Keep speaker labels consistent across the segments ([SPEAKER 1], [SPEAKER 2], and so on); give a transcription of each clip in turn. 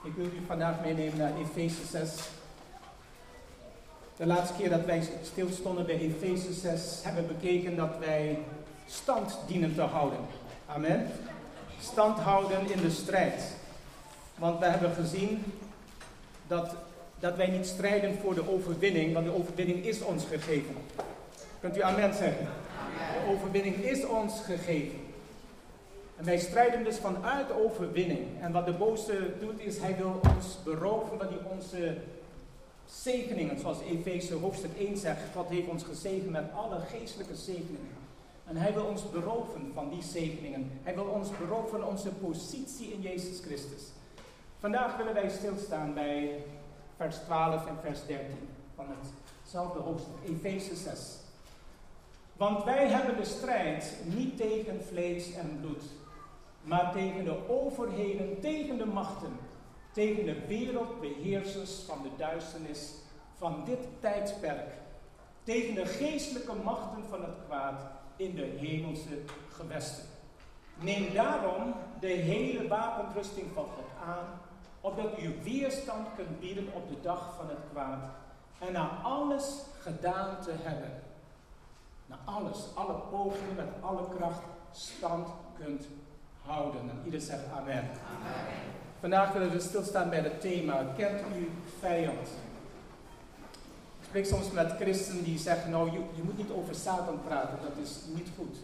[SPEAKER 1] Ik wil u vandaag meenemen naar Efeze 6. De laatste keer dat wij stilstonden bij Efeze 6 hebben we bekeken dat wij stand dienen te houden. Amen. Stand houden in de strijd. Want we hebben gezien dat wij niet strijden voor de overwinning, want de overwinning is ons gegeven. Kunt u amen zeggen? Amen. De overwinning is ons gegeven. En wij strijden dus vanuit de overwinning. En wat de boze doet is, hij wil ons beroven van onze zegeningen. Zoals Efeze hoofdstuk 1 zegt, God heeft ons gezegend met alle geestelijke zegeningen. En hij wil ons beroven van die zegeningen. Hij wil ons beroven van onze positie in Jezus Christus. Vandaag willen wij stilstaan bij vers 12 en vers 13 van hetzelfde hoofdstuk, Efeze 6. Want wij hebben de strijd niet tegen vlees en bloed, maar tegen de overheden, tegen de machten, tegen de wereldbeheersers van de duisternis van dit tijdperk, tegen de geestelijke machten van het kwaad in de hemelse gewesten. Neem daarom de hele wapenrusting van God aan, opdat u weerstand kunt bieden op de dag van het kwaad en na alles gedaan te hebben. Na alles, alle pogingen met alle kracht stand kunt houden. En ieder zegt amen. Amen. Vandaag willen we stilstaan bij het thema, kent u vijand? Ik spreek soms met christenen die zeggen, nou je moet niet over Satan praten, dat is niet goed.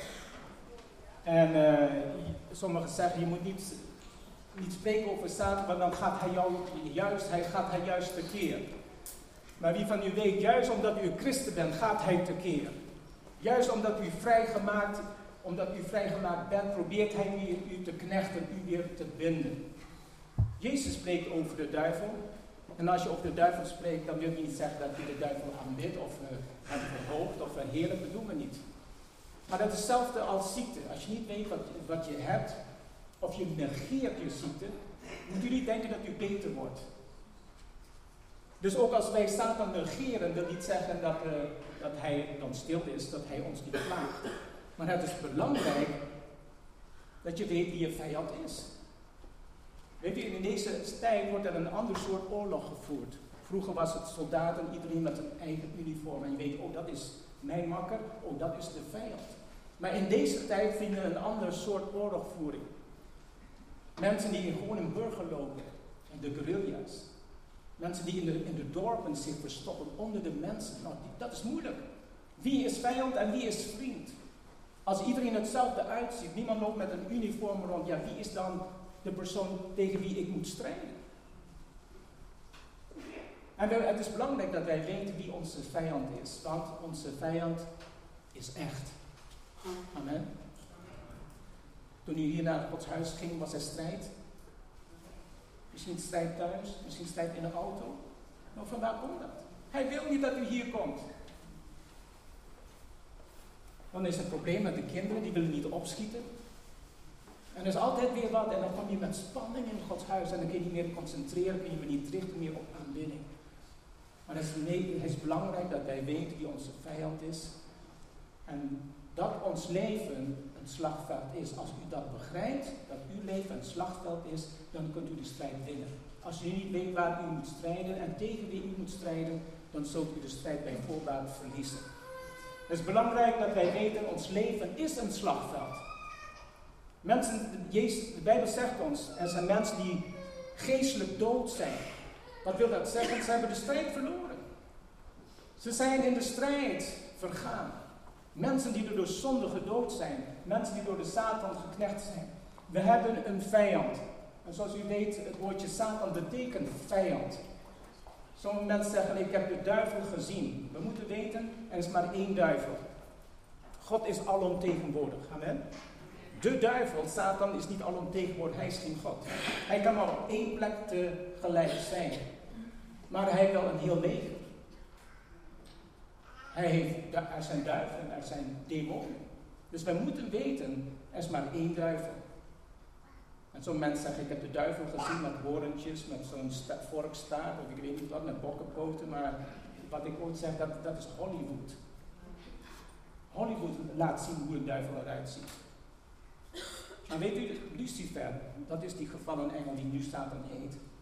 [SPEAKER 1] En sommigen zeggen, je moet niet spreken over Satan, want dan gaat hij juist tekeer. Maar wie van u weet, juist omdat u een christen bent, gaat hij tekeer. Juist omdat u vrijgemaakt bent, probeert hij u te knechten, u weer te binden. Jezus spreekt over de duivel. En als je over de duivel spreekt, dan wil je niet zeggen dat je de duivel aanbidt of hem verhoogt of verheerlijkt, dat doen we niet. Maar dat is hetzelfde als ziekte. Als je niet weet wat je hebt, of je negeert je ziekte, moet u niet denken dat u beter wordt. Dus ook als wij Satan negeren, wil niet zeggen dat hij dan stil is, dat hij ons niet plaagt. Maar het is belangrijk dat je weet wie je vijand is. Weet u, in deze tijd wordt er een ander soort oorlog gevoerd. Vroeger was het soldaten, iedereen met een eigen uniform. En je weet, oh dat is mijn makker, oh dat is de vijand. Maar in deze tijd vinden we een ander soort oorlogvoering. Mensen die gewoon in burger lopen, de guerrilla's. Mensen die in de dorpen zich verstoppen onder de mensen. Nou, dat is moeilijk. Wie is vijand en wie is vriend? Als iedereen hetzelfde uitziet, niemand loopt met een uniform rond, ja, wie is dan de persoon tegen wie ik moet strijden? En het is belangrijk dat wij weten wie onze vijand is, want onze vijand is echt. Amen. Toen u hier naar Gods huis ging, was er strijd. Misschien strijd thuis, misschien strijd in een auto. Maar van waar komt dat? Hij wil niet dat u hier komt. Dan is het een probleem met de kinderen, die willen niet opschieten. En er is altijd weer wat en dan kom je met spanning in Gods huis en dan kun je niet meer concentreren, kun je niet richten meer op aanbidding. Maar het is belangrijk dat wij weten wie onze vijand is en dat ons leven een slagveld is. Als u dat begrijpt, dat uw leven een slagveld is, dan kunt u de strijd winnen. Als u niet weet waar u moet strijden en tegen wie u moet strijden, dan zult u de strijd bij voorbaat verliezen. Het is belangrijk dat wij weten, ons leven is een slagveld. De Bijbel zegt ons, er zijn mensen die geestelijk dood zijn. Wat wil dat zeggen? Ze hebben de strijd verloren. Ze zijn in de strijd vergaan. Mensen die door zonde gedood zijn. Mensen die door de Satan geknecht zijn. We hebben een vijand. En zoals u weet, het woordje Satan betekent vijand. Sommige mensen zeggen, ik heb de duivel gezien. We moeten weten, er is maar één duivel. God is alomtegenwoordig. Amen. De duivel, Satan, is niet alomtegenwoordig, hij is geen God. Hij kan maar op één plek tegelijk zijn. Maar hij heeft wel een heel leger. Er zijn duivelen, er zijn demonen. Dus wij moeten weten, er is maar één duivel. En zo'n mensen zeggen, ik heb de duivel gezien met horentjes, met zo'n vorkstaart, of ik weet niet wat, met bokkenpoten. Maar wat ik ooit zeg, dat is Hollywood. Hollywood laat zien hoe een duivel eruit ziet. Maar weet u, Lucifer, dat is die gevallen engel die nu Satan heet.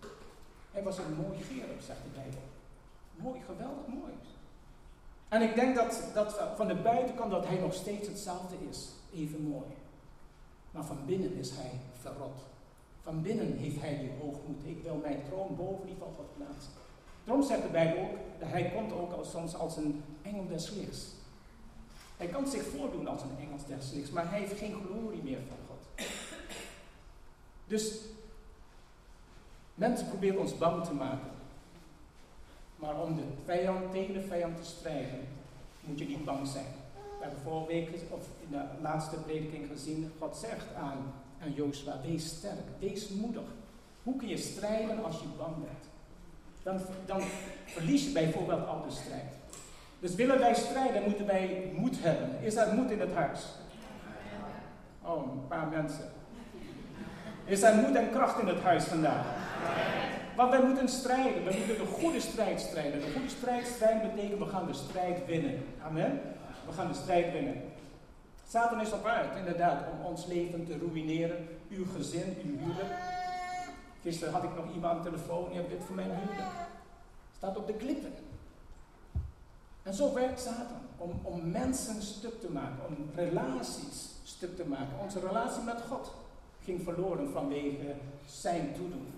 [SPEAKER 1] Hij was een mooi gerub, zegt de Bijbel. Mooi, geweldig mooi. En ik denk dat van de buitenkant dat hij nog steeds hetzelfde is. Even mooi. Maar van binnen is hij verrot. Van binnen heeft hij die hoogmoed. Ik wil mijn troon boven die van God plaatsen. Daarom zegt de Bijbel ook, dat hij komt ook soms als een engel des lichts. Hij kan zich voordoen als een engel des lichts, maar hij heeft geen glorie meer van God. Dus mensen proberen ons bang te maken. Maar om tegen de vijand te strijden, moet je niet bang zijn. We hebben vorige week, of in de laatste prediking gezien, God zegt aan Jozua, wees sterk, wees moedig. Hoe kun je strijden als je bang bent? Dan verlies je bijvoorbeeld al de strijd. Dus willen wij strijden, moeten wij moed hebben. Is er moed in het huis? Oh, een paar mensen. Is er moed en kracht in het huis vandaag? Want wij moeten strijden. We moeten de goede strijd strijden. De goede strijd strijden betekent we gaan de strijd winnen. Amen? We gaan de strijd winnen. Satan is op uit, inderdaad, om ons leven te ruïneren. Uw gezin, uw huwelijk. Gisteren had ik nog iemand aan de telefoon. Je hebt dit voor mijn huwelijk. Staat op de klippen. En zo werkt Satan. Om mensen stuk te maken. Om relaties stuk te maken. Onze relatie met God ging verloren vanwege zijn toedoen.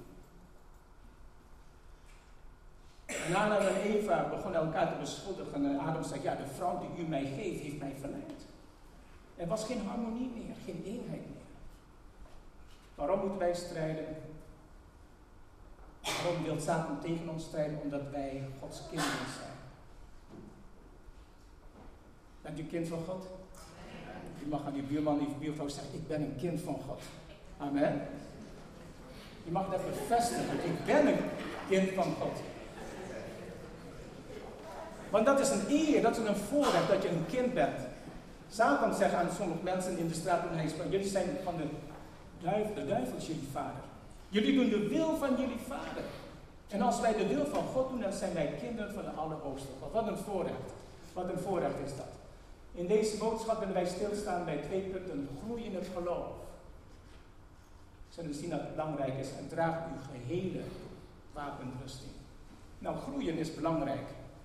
[SPEAKER 1] En Adam en Eva begonnen elkaar te beschuldigen. En Adam zei, ja, de vrouw die u mij geeft, heeft mij verleid. Er was geen harmonie meer, geen eenheid meer. Waarom moeten wij strijden? Waarom wil Satan tegen ons strijden? Omdat wij Gods kinderen zijn. Bent u kind van God? U mag aan die buurman, die buurvrouw zeggen, ik ben een kind van God. Amen. Je mag dat bevestigen. Ik ben een kind van God. Want dat is een eer, dat is een voorrecht dat je een kind bent. Satan zegt aan sommige mensen in de straat toen hij sprak, jullie zijn van de duivel is jullie vader. Jullie doen de wil van jullie vader. En als wij de wil van God doen, dan zijn wij kinderen van de Allerhoogste God. Wat een voorrecht. Wat een voorrecht is dat. In deze boodschap willen wij stilstaan bij 2 punten. Groei in het geloof. We zullen zien dat het belangrijk is. En draag uw gehele wapenrusting. Nou, groeien is belangrijk.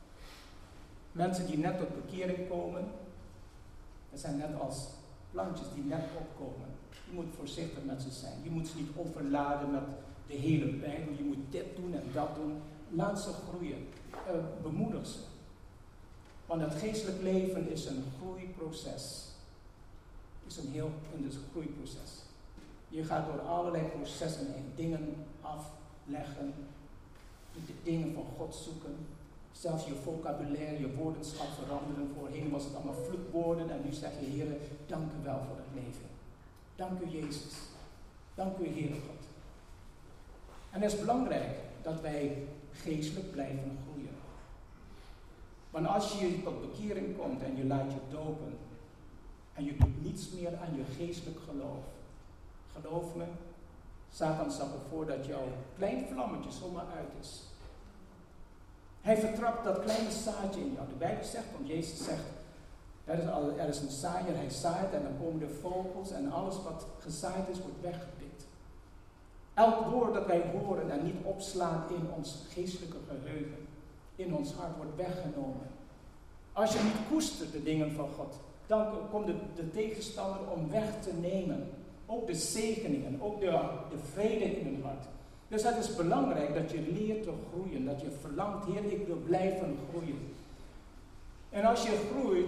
[SPEAKER 1] Mensen die net tot bekering komen, dat zijn net als plantjes die net opkomen. Je moet voorzichtig met ze zijn. Je moet ze niet overladen met de hele Bijbel. Je moet dit doen en dat doen. Laat ze groeien. Bemoedig ze. Want het geestelijk leven is een groeiproces. Is een heel groeiproces. Je gaat door allerlei processen heen. Dingen afleggen. De dingen van God zoeken. Zelfs je vocabulaire, je woordenschap veranderen. Voorheen was het allemaal vloekwoorden en nu zeg je, Heer, dank u wel voor het leven. Dank u Jezus. Dank u Heere God. En het is belangrijk dat wij geestelijk blijven groeien. Want als je tot bekering komt en je laat je dopen en je doet niets meer aan je geestelijk geloof. Geloof me, Satan zorgt ervoor dat jouw klein vlammetje zomaar uit is. Hij vertrapt dat kleine zaadje in jou. De Bijbel zegt, want Jezus zegt, er is een zaaier, hij zaait en dan komen de vogels en alles wat gezaaid is wordt weggepikt. Elk woord dat wij horen en niet opslaan in ons geestelijke geheugen, in ons hart wordt weggenomen. Als je niet koestert de dingen van God, dan komt de tegenstander om weg te nemen. Ook de zegeningen, ook de vrede in hun hart. Dus het is belangrijk dat je leert te groeien, dat je verlangt, Heer, ik wil blijven groeien. En als je groeit,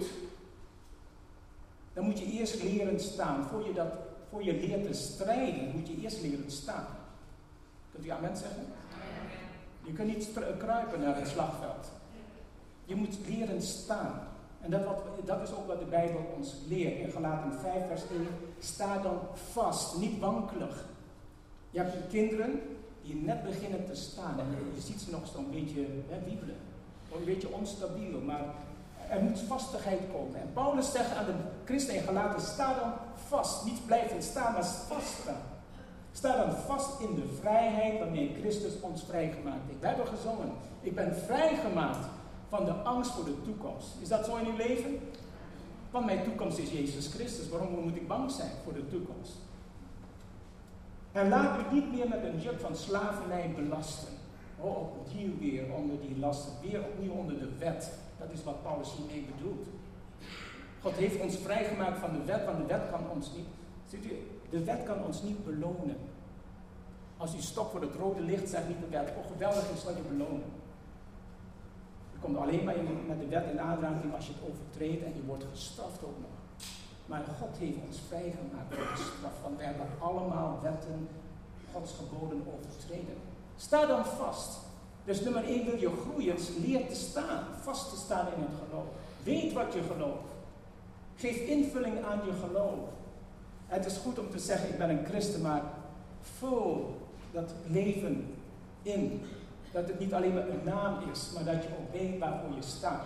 [SPEAKER 1] dan moet je eerst leren staan. Voor je leert te strijden, moet je eerst leren staan. Kunt u amen zeggen? Je kunt niet kruipen naar het slagveld. Je moet leren staan. En dat is ook wat de Bijbel ons leert. In Galaten 5 vers 1, sta dan vast, niet wankelig. Je hebt kinderen die net beginnen te staan. En je ziet ze nog zo'n beetje wiebelen. Een beetje onstabiel, maar er moet vastigheid komen. En Paulus zegt aan de christenen in Galaten, sta dan vast. Niet blijven staan, maar vaststaan. Sta dan vast in de vrijheid waarmee Christus ons vrijgemaakt heeft. Wij hebben gezongen, ik ben vrijgemaakt van de angst voor de toekomst. Is dat zo in uw leven? Want mijn toekomst is Jezus Christus. Waarom moet ik bang zijn voor de toekomst? En laat u niet meer met een juk van slavernij belasten. opnieuw weer onder die lasten, weer opnieuw onder de wet. Dat is wat Paulus hiermee bedoelt. God heeft ons vrijgemaakt van de wet, want de wet kan ons niet, ziet u, de wet kan ons niet belonen. Als u stopt voor het rode licht, zegt niet de wet, geweldig is wat je belonen. Je komt alleen maar met de wet in aanraking als je het overtreedt en je wordt gestraft ook nog. Maar God heeft ons vrijgemaakt voor de straf, want we hebben allemaal wetten, Gods geboden overtreden. Sta dan vast. Dus nummer 1, wil je groeien, leer te staan, vast te staan in het geloof. Weet wat je gelooft. Geef invulling aan je geloof. Het is goed om te zeggen, ik ben een christen, maar vul dat leven in. Dat het niet alleen maar een naam is, maar dat je ook weet waarvoor je staat.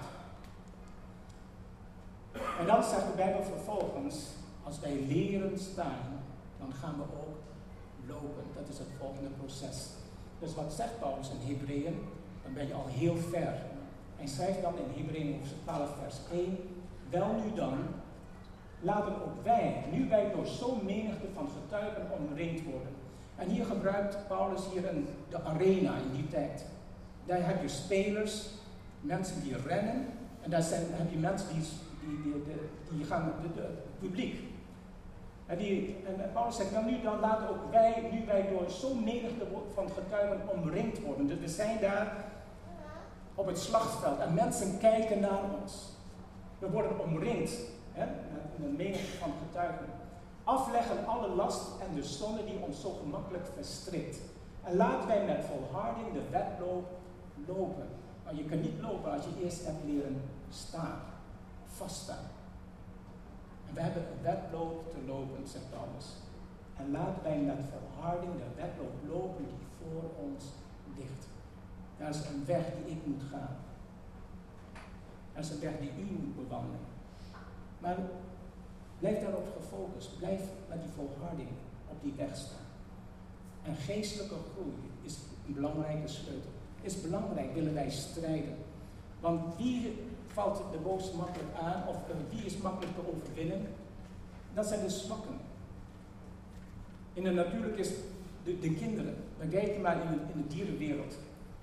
[SPEAKER 1] En dan zegt de Bijbel vervolgens, als wij leren staan, dan gaan we ook lopen. Dat is het volgende proces. Dus wat zegt Paulus in Hebreeën? Dan ben je al heel ver. Hij schrijft dan in Hebreeën hoofdstuk 12 vers 1. Wel nu dan, laten ook wij, nu wij door zo'n menigte van getuigen omringd worden. En hier gebruikt Paulus de arena in die tijd. Daar heb je spelers, mensen die rennen. En daar heb je mensen die gaan, het publiek. En Paulus zegt, nou nu dan laten ook wij, nu wij door zo'n menigte van getuigen omringd worden. Dus we zijn daar op het slagveld en mensen kijken naar ons. We worden omringd met een menigte van getuigen. Afleggen alle last en de zonde die ons zo gemakkelijk verstrikt. En laten wij met volharding de wedloop lopen. Maar je kan niet lopen als je eerst hebt leren staan. Vaststaan. En we hebben een wedloop te lopen, zegt Paulus. En laten wij met volharding de wedloop lopen die voor ons ligt. Dat is een weg die ik moet gaan. Dat is een weg die u moet bewandelen. Maar blijf daarop gefocust. Blijf met die volharding op die weg staan. En geestelijke groei is een belangrijke sleutel. Is belangrijk, willen wij strijden. Want wie valt de boze makkelijk aan, of wie is makkelijk te overwinnen? Dat zijn de zwakken. In de natuurlijk is de kinderen. Dan kijk je maar in de dierenwereld.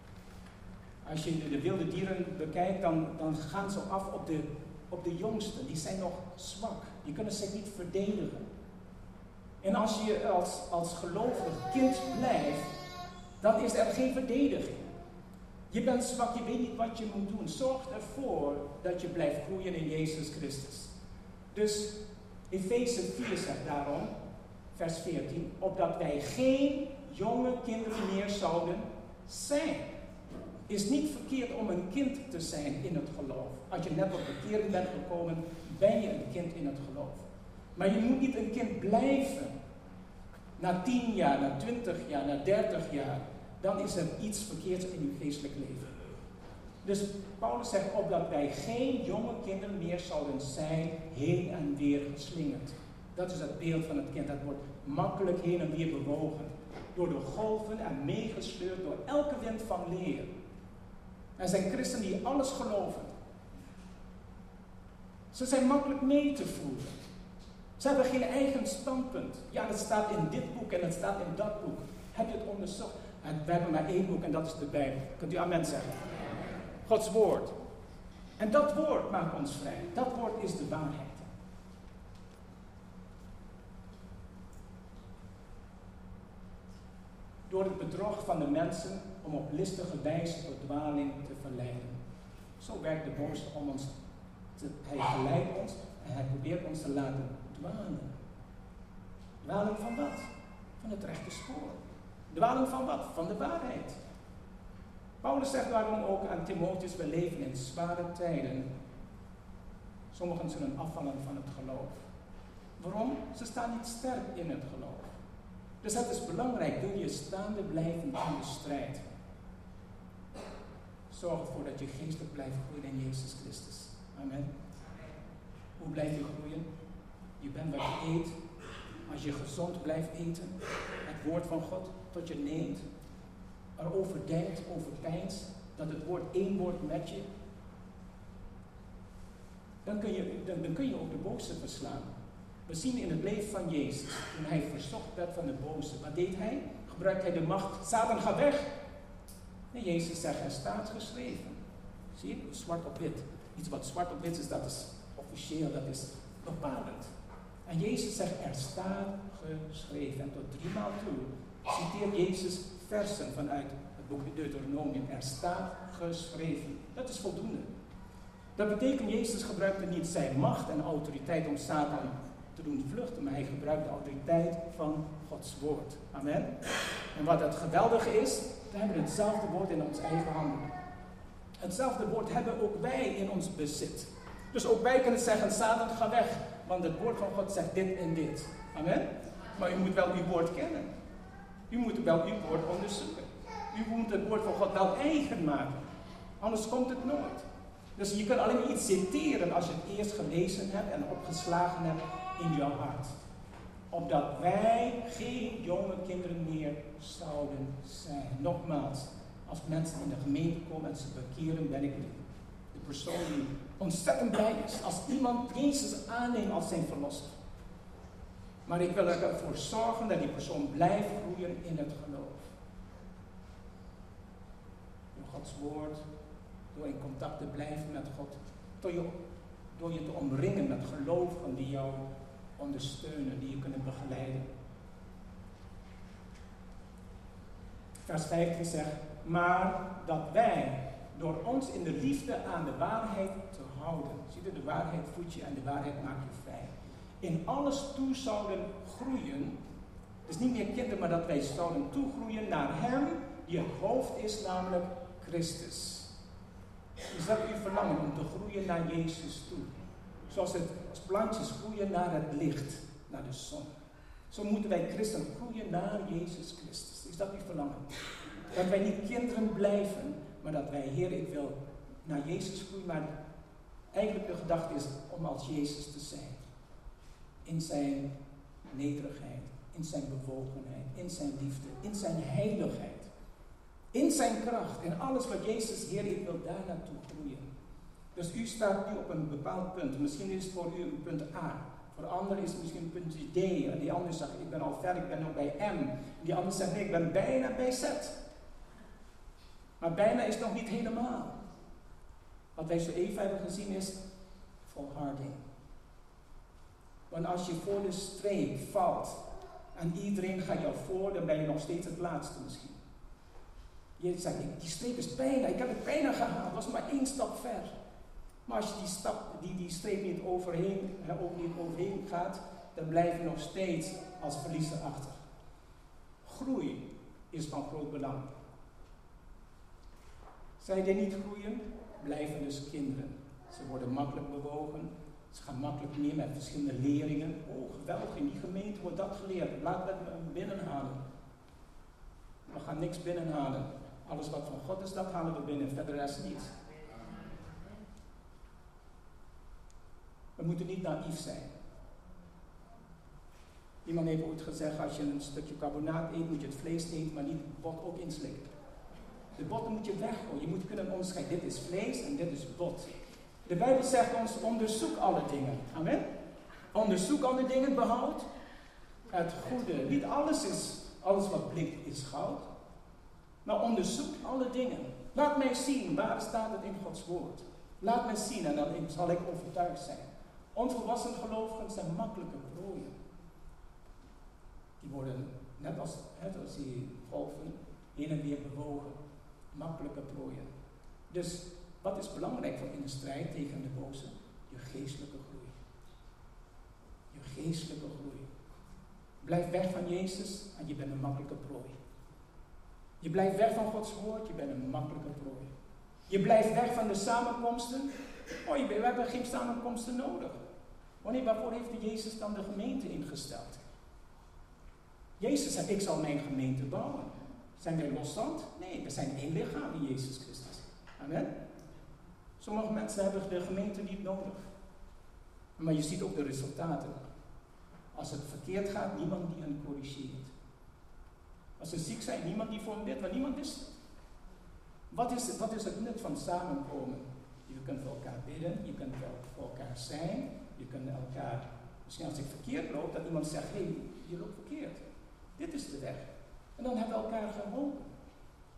[SPEAKER 1] Als je de wilde dieren bekijkt, dan gaan ze af op de jongsten. Die zijn nog zwak. Die kunnen zich niet verdedigen. En als je als gelovig kind blijft, dan is er geen verdediging. Je bent zwak, je weet niet wat je moet doen. Zorg ervoor dat je blijft groeien in Jezus Christus. Dus Efeze 4 zegt daarom, vers 14, opdat wij geen jonge kinderen meer zouden zijn. Het is niet verkeerd om een kind te zijn in het geloof. Als je net op bekering bent gekomen, ben je een kind in het geloof. Maar je moet niet een kind blijven. Na 10 jaar, na 20 jaar, na 30 jaar, dan is er iets verkeerds in uw geestelijk leven. Dus Paulus zegt opdat wij geen jonge kinderen meer zouden zijn, heen en weer geslingerd. Dat is het beeld van het kind. Dat wordt makkelijk heen en weer bewogen. Door de golven en meegesleurd door elke wind van leer. Er zijn christenen die alles geloven. Ze zijn makkelijk mee te voeren. Ze hebben geen eigen standpunt. Ja, dat staat in dit boek en dat staat in dat boek. Heb je het onderzocht? En we hebben maar 1 boek en dat is de Bijbel. Kunt u amen zeggen? Gods woord. En dat woord maakt ons vrij. Dat woord is de waarheid. Door het bedrog van de mensen om op listige wijze tot dwaling te verleiden. Zo werkt de boze om ons. Hij verleidt ons en hij probeert ons te laten dwalen. Dwaling van wat? Van het rechte spoor. Dwaling van wat? Van de waarheid. Paulus zegt daarom ook aan Timotheus, we leven in zware tijden. Sommigen zullen afvallen van het geloof. Waarom? Ze staan niet sterk in het geloof. Dus het is belangrijk, wil je staande blijven in de strijd. Zorg ervoor dat je geestelijk blijft groeien in Jezus Christus. Amen. Hoe blijf je groeien? Je bent wat je eet. Als je gezond blijft eten, het woord van God tot je neemt, erover denkt, overpeinst, dat het woord 1 wordt met je, dan kun je ook de boze verslaan. We zien in het leven van Jezus, toen hij verzocht werd van de boze, wat deed hij? Gebruikte hij de macht, Satan ga weg. En Jezus zegt, er staat geschreven. Zie je, zwart op wit. Iets wat zwart op wit is, dat is officieel, dat is bepalend. En Jezus zegt, er staat geschreven. En tot 3 maal toe citeert Jezus versen vanuit het boek Deuteronomium. Er staat geschreven. Dat is voldoende. Dat betekent, Jezus gebruikte niet zijn macht en autoriteit om Satan te doen vluchten, maar hij gebruikt de autoriteit van Gods woord. Amen. En wat het geweldige is, we hebben hetzelfde woord in ons eigen handen. Hetzelfde woord hebben ook wij in ons bezit. Dus ook wij kunnen zeggen, Satan, ga weg. Want het woord van God zegt dit en dit. Amen. Maar u moet wel uw woord kennen. U moet wel uw woord onderzoeken. U moet het woord van God wel eigen maken. Anders komt het nooit. Dus je kunt alleen iets citeren als je het eerst gelezen hebt en opgeslagen hebt in jouw hart. Opdat wij geen jonge kinderen meer zouden zijn. Nogmaals, als mensen in de gemeente komen en ze bekeren, ben ik de persoon die ontzettend blij is. Als iemand Jezus aanneemt als zijn verlosser. Maar ik wil ervoor zorgen dat die persoon blijft groeien in het geloof. Door Gods woord, door in contact te blijven met God. Door je te omringen met gelovigen die jou ondersteunen, die je kunnen begeleiden. Vers 15 zegt, maar dat wij door ons in de liefde aan de waarheid te houden. Zie je, de waarheid voedt je en de waarheid maakt je vrij. In alles toe zouden groeien. Dus niet meer kinderen, maar dat wij zouden toegroeien naar hem die het hoofd is, namelijk Christus. Is dat uw verlangen om te groeien naar Jezus toe? Zoals plantjes groeien naar het licht, naar de zon. Zo moeten wij christen groeien naar Jezus Christus. Is dat uw verlangen? Dat wij niet kinderen blijven, maar dat wij, Heer, ik wil naar Jezus groeien. Maar eigenlijk de gedachte is om als Jezus te zijn. In zijn nederigheid, in zijn bewogenheid, in zijn liefde, in zijn heiligheid. In zijn kracht, in alles wat Jezus, Heer, ik wil daar naartoe groeien. Dus u staat nu op een bepaald punt. Misschien is het voor u punt A. Voor anderen is het misschien punt D. En die ander zegt, ik ben al ver, ik ben nog bij M. Die ander zegt, nee, ik ben bijna bij Z. Maar bijna is nog niet helemaal. Wat wij zo even hebben gezien is volharding. Want als je voor de streep valt en iedereen gaat jou voor, dan ben je nog steeds het laatste misschien. Je zegt, die streep is bijna, ik heb het bijna gehaald, het was maar 1 stap ver. Maar als je die streep niet overheen gaat, dan blijf je nog steeds als verliezer achter. Groei is van groot belang. Zij die niet groeien, blijven dus kinderen. Ze worden makkelijk bewogen, ze gaan makkelijk mee met verschillende leringen. Oh, geweldig, in die gemeente wordt dat geleerd, laten we het binnenhalen. We gaan niks binnenhalen. Alles wat van God is, dat halen we binnen, verder de rest niet. We moeten niet naïef zijn. Iemand heeft ooit gezegd, als je een stukje carbonaat eet, moet je het vlees eten, maar niet het bot ook inslikken. De botten moet je weggooien. Je moet kunnen onderscheiden, dit is vlees en dit is bot. De Bijbel zegt ons, onderzoek alle dingen. Amen. Onderzoek alle dingen, behoud het goede. Niet alles wat blikt is goud. Maar onderzoek alle dingen. Laat mij zien, waar staat het in Gods woord. Laat mij zien en dan zal ik overtuigd zijn. Onvolwassen gelovigen zijn makkelijke prooien. Die worden, net als die golven, heen en weer bewogen. Makkelijke prooien. Dus wat is belangrijk voor in de strijd tegen de boze? Je geestelijke groei. Je geestelijke groei. Blijf weg van Jezus en je bent een makkelijke prooi. Je blijft weg van Gods woord, je bent een makkelijke prooi. Je blijft weg van de samenkomsten. We hebben geen samenkomsten nodig. Waarvoor heeft Jezus dan de gemeente ingesteld? Jezus zei, ik zal mijn gemeente bouwen. Zijn wij losstand? Nee, we zijn één lichaam in Jezus Christus. Amen. Sommige mensen hebben de gemeente niet nodig. Maar je ziet ook de resultaten. Als het verkeerd gaat, niemand die hen corrigeert. Als ze ziek zijn, niemand die voor hen bidt, want niemand is het. Wat is het nut van samenkomen? Je kunt voor elkaar bidden, je kunt voor elkaar zijn, je kunt elkaar, misschien als ik verkeerd loop, dat iemand zegt, hé, je loopt verkeerd. Dit is de weg. En dan hebben we elkaar geholpen.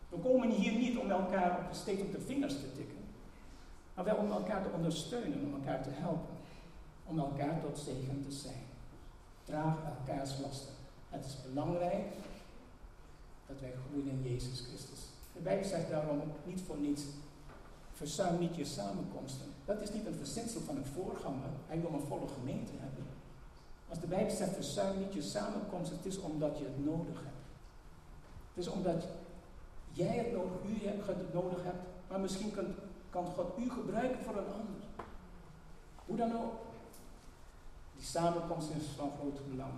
[SPEAKER 1] We komen hier niet om elkaar steeds op de vingers te tikken, maar wel om elkaar te ondersteunen, om elkaar te helpen, om elkaar tot zegen te zijn. Draag elkaars lasten. Het is belangrijk dat wij groeien in Jezus Christus. De Bijbel zegt daarom niet voor niets, verzuim niet je samenkomsten. Dat is niet een verzinsel van een voorganger, hij wil een volle gemeente hebben. Als de Bijbel zegt, verzuim niet je samenkomsten, het is omdat je het nodig hebt. Het is omdat jij het nodig, het nodig hebt, maar misschien kan God u gebruiken voor een ander. Hoe dan ook. Die samenkomst is van groot belang.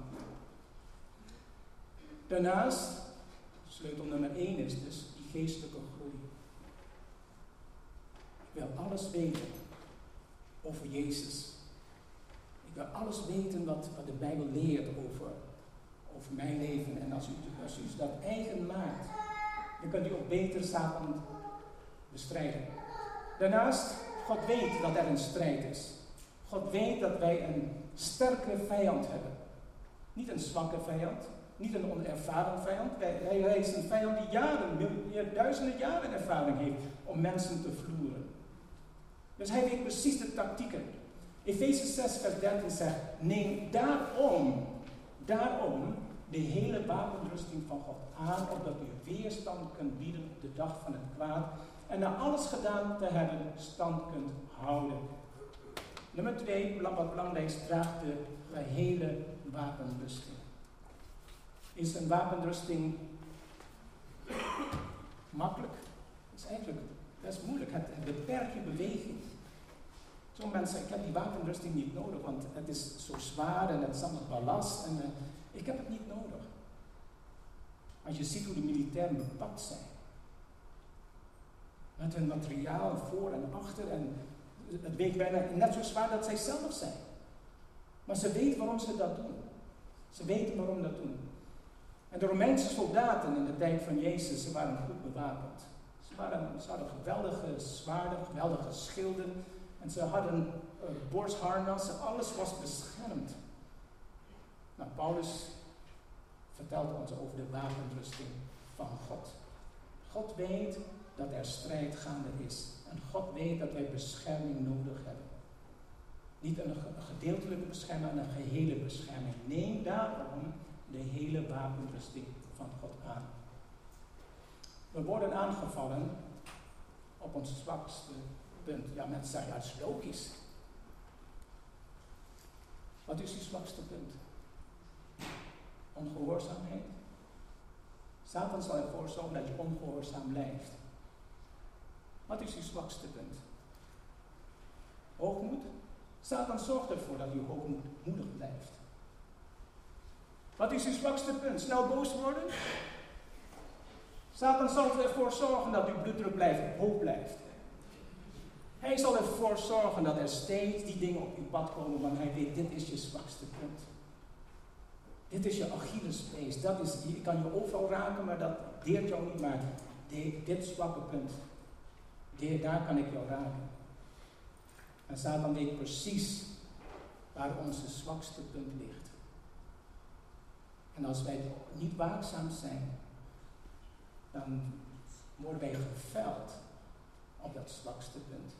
[SPEAKER 1] Daarnaast, sleutel nummer 1 is dus die geestelijke groei. Ik wil alles weten over Jezus. Ik wil alles weten wat de Bijbel leert over mijn leven. En als u dat eigen maakt, dan kunt u ook beter Satan bestrijden. Daarnaast, God weet dat er een strijd is. God weet dat wij een sterke vijand hebben. Niet een zwakke vijand, niet een onervaren vijand. Hij is een vijand die duizenden jaren ervaring heeft om mensen te vloeren. Dus hij weet precies de tactieken. Efeze 6 vers 13 zegt, neem daarom de hele wapenrusting van God aan, opdat u weerstand kunt bieden op de dag van het kwaad en na alles gedaan te hebben, stand kunt houden. Nummer 2, wat belangrijk is, draagt de gehele wapenrusting. Is een wapenrusting makkelijk? Dat is eigenlijk best moeilijk. Het beperkt je beweging. Sommige mensen zeggen, ik heb die wapenrusting niet nodig, want het is zo zwaar en het is allemaal ballast. Ik heb het niet nodig. Als je ziet hoe de militairen bepakt zijn. Met hun materiaal voor en achter en het weegt bijna net zo zwaar dat zij zelf zijn. Maar ze weten waarom ze dat doen. Ze weten waarom dat doen. En de Romeinse soldaten in de tijd van Jezus, ze waren goed bewapend. Ze hadden geweldige zwaarden, geweldige schilden. En ze hadden borstharnassen, alles was beschermd. Nou, Paulus vertelt ons over de wapenrusting van God. God weet dat er strijd gaande is. En God weet dat wij bescherming nodig hebben. Niet een gedeeltelijke bescherming, maar een gehele bescherming. Neem daarom de hele wapenrusting van God aan. We worden aangevallen op ons zwakste punt. Ja, mensen zeggen, ja, dat is logisch. Wat is je zwakste punt? Ongehoorzaamheid? Satan zal ervoor zorgen dat je ongehoorzaam blijft. Wat is je zwakste punt? Hoogmoed? Satan zorgt ervoor dat je hoogmoedig blijft. Wat is je zwakste punt? Snel boos worden? Satan zal ervoor zorgen dat uw bloeddruk hoog blijft. Hij zal ervoor zorgen dat er steeds die dingen op uw pad komen, want hij weet, dit is je zwakste punt. Dit is je Achillespees. Je kan je overal raken, maar dat deert jou niet. Maar dit zwakke punt, daar kan ik jou raken. En Satan weet precies waar onze zwakste punt ligt. En als wij niet waakzaam zijn, dan worden wij geveld op dat zwakste punt.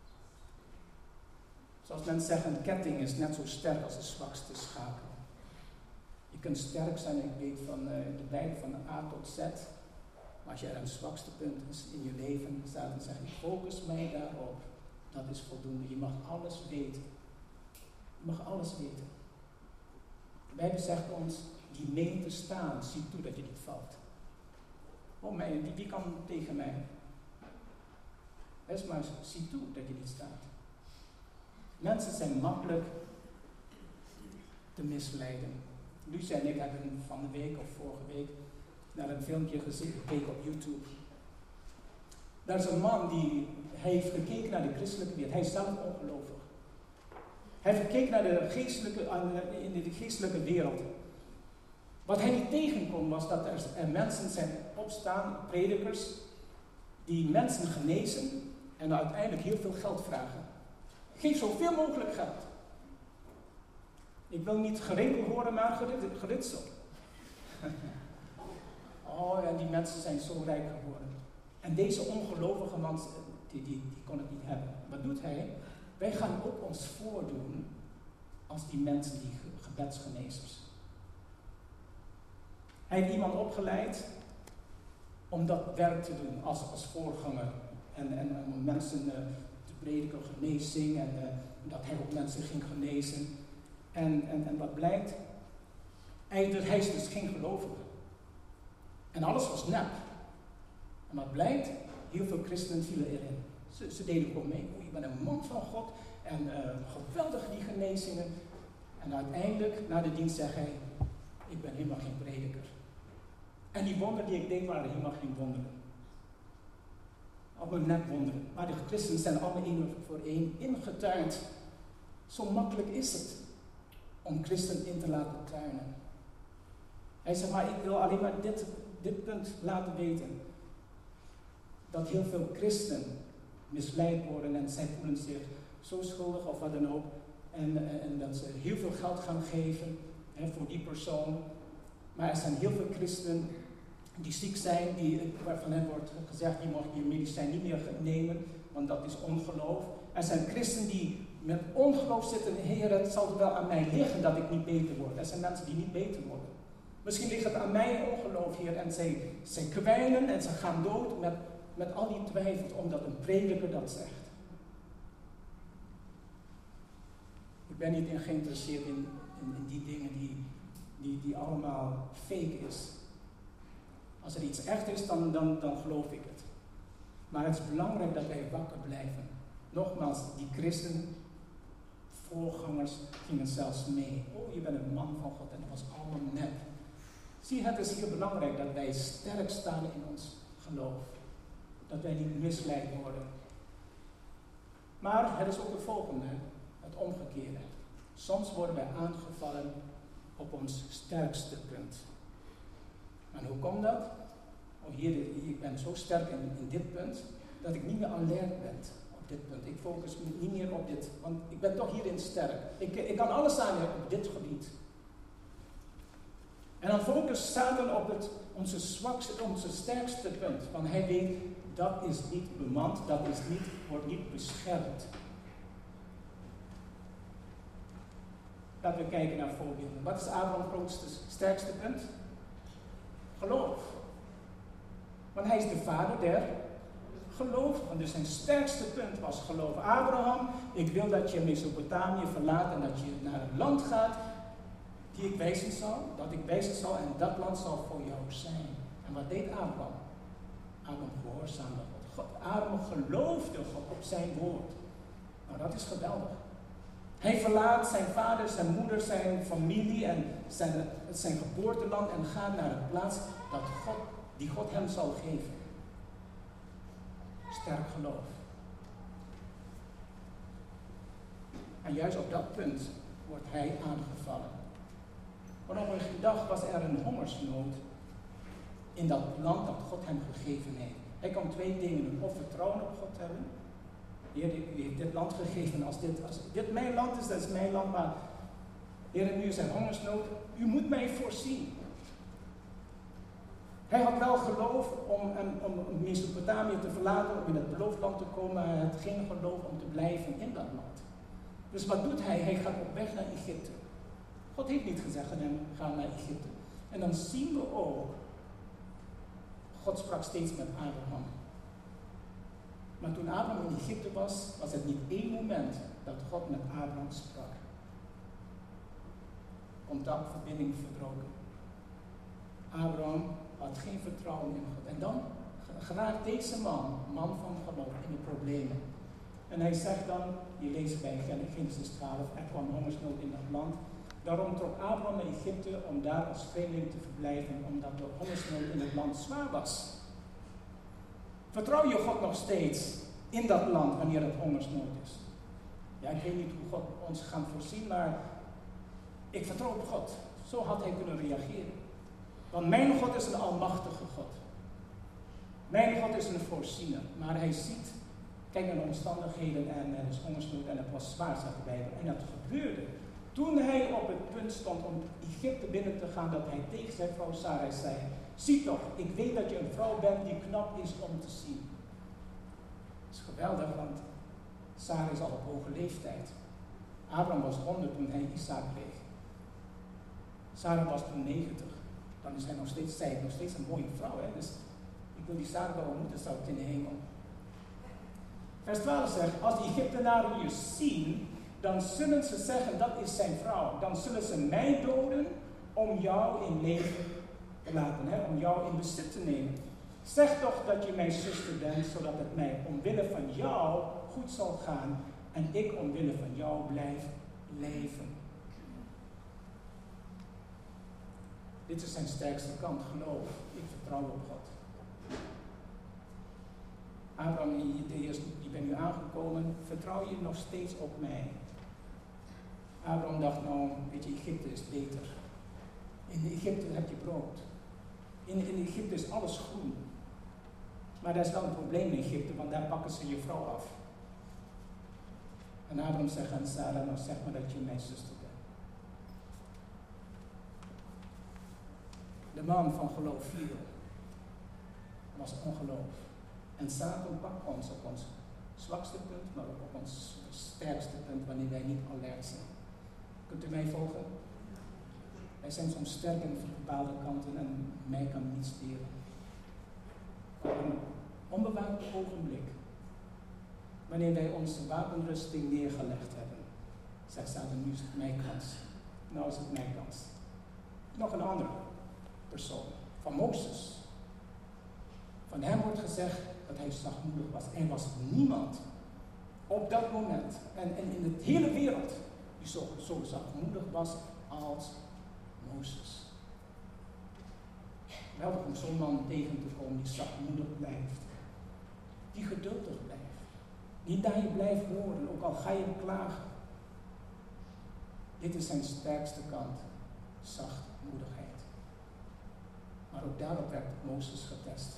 [SPEAKER 1] Zoals mensen zeggen, een ketting is net zo sterk als de zwakste schakel. Je kunt sterk zijn, ik weet van de Bijbel van A tot Z. Maar als je er een zwakste punt is in je leven staat, dan zeg je, focus mij daarop. Dat is voldoende. Je mag alles weten. Je mag alles weten. De Bijbel zegt ons, die meent te staan, zie toe dat je niet valt. Oh mij, wie kan tegen mij? Wees maar, zie toe dat je niet staat. Mensen zijn makkelijk te misleiden. Lucia en ik hebben van de week of vorige week naar een filmpje gekeken op YouTube. Daar is een man die heeft gekeken naar de christelijke wereld. Hij is zelf ongelovig. Hij heeft gekeken naar in de geestelijke wereld. Wat hij niet tegenkwam was dat er mensen zijn opstaan, predikers, die mensen genezen en uiteindelijk heel veel geld vragen. Geef zoveel mogelijk geld. Ik wil niet gerinkel horen, maar geritsel. Oh, en die mensen zijn zo rijk geworden. En deze ongelovige man, die kon het niet hebben. Wat doet hij? Wij gaan ook ons voordoen als die mensen, die gebedsgenezers. Hij heeft iemand opgeleid om dat werk te doen als voorganger. En om mensen te prediken, genezing. En dat hij ook mensen ging genezen. En wat blijkt? Hij is dus geen gelovige. En alles was nep. En wat blijkt? Heel veel christenen vielen erin. Ze deden gewoon mee. Oh, je bent een man van God. En geweldig die genezingen. En uiteindelijk, na de dienst, zei hij: ik ben helemaal geen prediker. En die wonderen die ik deed, waren helemaal geen wonderen. Allemaal nepwonderen. Maar de christenen zijn allemaal één voor één ingetuind. Zo makkelijk is het om christen in te laten tuinen. Hij zegt: maar ik wil alleen maar dit punt laten weten. Dat heel veel christenen misleid worden en zij voelen zich zo schuldig of wat dan ook. En dat ze heel veel geld gaan geven voor die persoon. Maar er zijn heel veel christenen die ziek zijn, waarvan hen wordt gezegd: je mag je medicijn niet meer nemen, want dat is ongeloof. Er zijn christenen die met ongeloof zitten: Heer, het zal wel aan mij liggen dat ik niet beter word. Er zijn mensen die niet beter worden. Misschien ligt het aan mijn ongeloof, Heer, en zij kwijnen en ze gaan dood met al die twijfels, omdat een prediker dat zegt. Ik ben niet geïnteresseerd in die dingen die allemaal fake is. Als er iets echt is, dan geloof ik het. Maar het is belangrijk dat wij wakker blijven. Nogmaals, die christen, voorgangers, gingen zelfs mee. Oh, je bent een man van God, en dat was allemaal nep. Zie, het is heel belangrijk dat wij sterk staan in ons geloof. Dat wij niet misleid worden. Maar het is ook het volgende, het omgekeerde. Soms worden wij aangevallen op ons sterkste punt. En hoe komt dat? Oh, ik ben zo sterk in dit punt, dat ik niet meer alert ben op dit punt. Ik focus niet meer op dit, want ik ben toch hierin sterk. Ik kan alles aan op dit gebied. En dan focust Satan op onze sterkste punt. Want hij weet, dat is niet bemand, wordt niet beschermd. Laten we kijken naar voorbeelden. Wat is Abraham's sterkste punt? Geloof. Want hij is de vader der gelovigen. Dus zijn sterkste punt was geloof. Abraham, ik wil dat je Mesopotamië verlaat en dat je naar een land gaat dat ik wijzen zal en dat land zal voor jou zijn. En wat deed Abraham? Abraham gehoorzaamde God. Abraham geloofde God op zijn woord. Nou, dat is geweldig. Hij verlaat zijn vader, zijn moeder, zijn familie en zijn geboorteland en gaat naar een plaats die God hem zal geven. Sterk geloof. En juist op dat punt wordt hij aangevallen. Want op een dag was er een hongersnood in dat land dat God hem gegeven heeft. Hij kan twee dingen doen: of vertrouwen op God hebben. Heer, u heeft dit land gegeven. Als dit mijn land is, dat is mijn land. Maar Heer, nu is er hongersnood. U moet mij voorzien. Hij had wel geloof om Mesopotamië te verlaten, om in het beloofd land te komen. Maar hij had geen geloof om te blijven in dat land. Dus wat doet hij? Hij gaat op weg naar Egypte. God heeft niet gezegd aan hem: ga naar Egypte. En dan zien we ook, God sprak steeds met Abraham. Maar toen Abraham in Egypte was het niet één moment dat God met Abraham sprak. Contact, verbinding verbroken. Abraham had geen vertrouwen in God. En dan geraakt deze man van geloof, in de problemen. En hij zegt dan, je leest bij Genesis 12, er kwam hongersnood in dat land. Daarom trok Abraham naar Egypte om daar als vreemdeling te verblijven, omdat de hongersnood in het land zwaar was. Vertrouw je God nog steeds in dat land wanneer het hongersnood is? Ja, ik weet niet hoe God ons gaat voorzien, maar ik vertrouw op God. Zo had hij kunnen reageren. Want mijn God is een almachtige God. Mijn God is een voorziener. Maar hij ziet, kijk naar de omstandigheden en er is hongersnood en het was zwaar, zegt de Bijbel. En dat gebeurde Toen hij op het punt stond om Egypte binnen te gaan, dat hij tegen zijn vrouw Sarai zei: zie toch, ik weet dat je een vrouw bent die knap is om te zien. Dat is geweldig, want Sarai is al op hoge leeftijd. Abraham was 100 toen hij Isaac kreeg. Sarai was toen 90. Dan is hij nog steeds een mooie vrouw. Hè? Dus ik wil die Sarai wel ontmoeten, zou ik in de hemel. Vers 12 zegt: als de Egyptenaren je zien, dan zullen ze zeggen dat is zijn vrouw. Dan zullen ze mij doden om jou in leven te laten, om jou in bezit te nemen. Zeg toch dat je mijn zuster bent, zodat het mij omwille van jou goed zal gaan en ik omwille van jou blijf leven. Dit is zijn sterkste kant, geloof. Ik vertrouw op God. Abraham, je bent nu aangekomen, vertrouw je nog steeds op mij? Abraham dacht, nou, weet je, Egypte is beter. In Egypte heb je brood. In Egypte is alles groen. Maar daar is wel een probleem in Egypte, want daar pakken ze je vrouw af. En Abraham zegt aan Sarah, nou zeg maar dat je mijn zuster bent. De man van geloof viel. Was ongeloof. En Satan pakt ons op ons zwakste punt, maar ook op ons sterkste punt wanneer wij niet alert zijn. Kunt u mij volgen? Wij zijn soms sterk in bepaalde kanten en mij kan niets delen. Op een onbewaakt ogenblik, wanneer wij onze wapenrusting neergelegd hebben, zegt Satan, nu is het mijn kans. Nou is het mijn kans. Nog een andere persoon, van Mozes. Van hem wordt gezegd dat hij zachtmoedig was. Er was niemand op dat moment en in de hele wereld die zo zachtmoedig was als Mozes. Geweldig om zo'n man tegen te komen die zachtmoedig blijft. Die geduldig blijft. Die naar je blijft horen, ook al ga je hem klagen. Dit is zijn sterkste kant. Zachtmoedigheid. Maar ook daarop werd Mozes getest.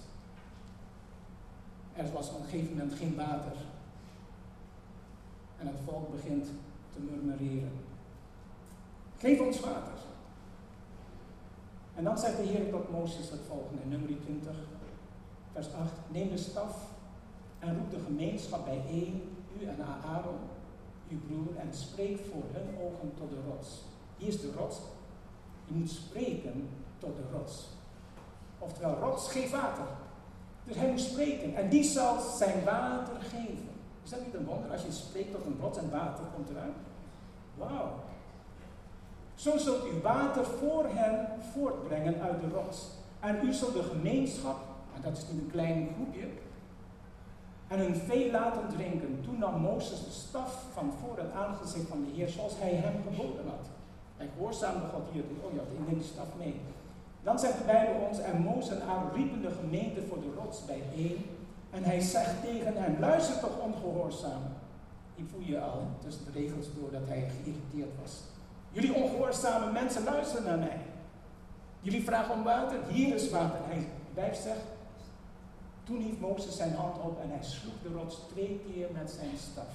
[SPEAKER 1] Er was op een gegeven moment geen water. En het volk begint te murmureren. Geef ons water. En dan zegt de Heer tot Mozes het volgende in Numeri 20, vers 8. Neem de staf en roep de gemeenschap bijeen, u en Aaron, uw broer, en spreek voor hun ogen tot de rots. Hier is de rots. Je moet spreken tot de rots. Oftewel, rots, geef water. Dus hij moet spreken en die zal zijn water geven. Is dat niet een wonder? Als je spreekt tot een rots en water komt eruit. Wauw. Zo zult u water voor hen voortbrengen uit de rots. En u zult de gemeenschap, en dat is niet een klein groepje, en hun vee laten drinken. Toen nam Mozes de staf van voor het aangezicht van de Heer, zoals hij hem geboden had. Hij gehoorzaamde God hier. Oh ja, ik neem die staf mee. Dan zegt de Bijbel ons, en Mozes en Aaron riepen de gemeente voor de rots bijeen. En hij zegt tegen hen, luister toch ongehoorzamen. Ik voel je al tussen de regels door dat hij geïrriteerd was. Jullie ongehoorzame mensen, luisteren naar mij. Jullie vragen om water, hier is water. En hij blijft zeggen, toen hief Mozes zijn hand op en hij sloeg de rots 2 keer met zijn staf.